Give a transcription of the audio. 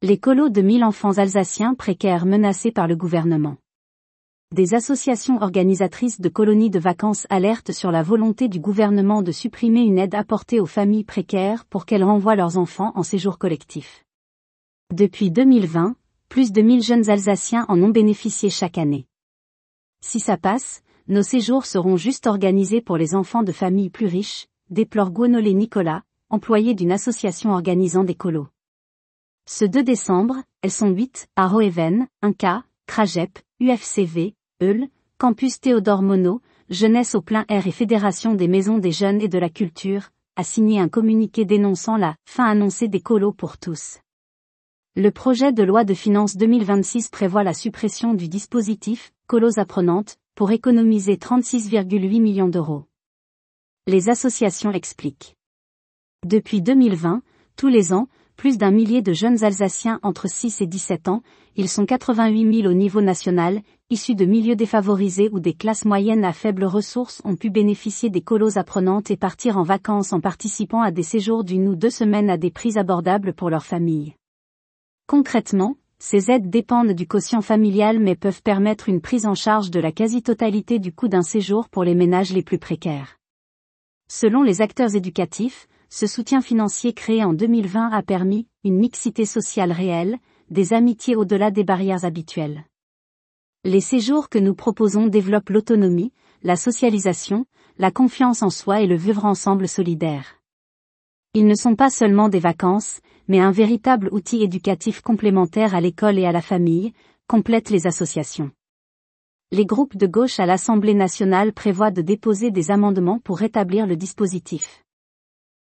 Les colos de 1000 enfants alsaciens précaires menacés par le gouvernement. Des associations organisatrices de colonies de vacances alertent sur la volonté du gouvernement de supprimer une aide apportée aux familles précaires pour qu'elles renvoient leurs enfants en séjour collectif. Depuis 2020, plus de 1000 jeunes Alsaciens en ont bénéficié chaque année. Si ça passe, nos séjours seront juste organisés pour les enfants de familles plus riches, déplore Guonolé Nicolas, employé d'une association organisant des colos. Ce 2 décembre, elles sont 8, à Roeven, 1K, Krajep, UFCV, Eul, Campus Théodore Monod, Jeunesse au plein air et Fédération des maisons des jeunes et de la culture, a signé un communiqué dénonçant la fin annoncée des colos pour tous. Le projet de loi de finances 2026 prévoit la suppression du dispositif « Colos apprenantes » pour économiser 36,8 millions d'euros. Les associations expliquent. Depuis 2020, tous les ans, plus d'1 millier de jeunes Alsaciens entre 6 et 17 ans, ils sont 88 000 au niveau national, issus de milieux défavorisés ou des classes moyennes à faibles ressources ont pu bénéficier des colos apprenantes et partir en vacances en participant à des séjours d'1 ou 2 semaines à des prix abordables pour leur famille. Concrètement, ces aides dépendent du quotient familial mais peuvent permettre une prise en charge de la quasi-totalité du coût d'un séjour pour les ménages les plus précaires. Selon les acteurs éducatifs, ce soutien financier créé en 2020 a permis une mixité sociale réelle, des amitiés au-delà des barrières habituelles. Les séjours que nous proposons développent l'autonomie, la socialisation, la confiance en soi et le vivre ensemble solidaire. Ils ne sont pas seulement des vacances, mais un véritable outil éducatif complémentaire à l'école et à la famille, complètent les associations. Les groupes de gauche à l'Assemblée nationale prévoient de déposer des amendements pour rétablir le dispositif.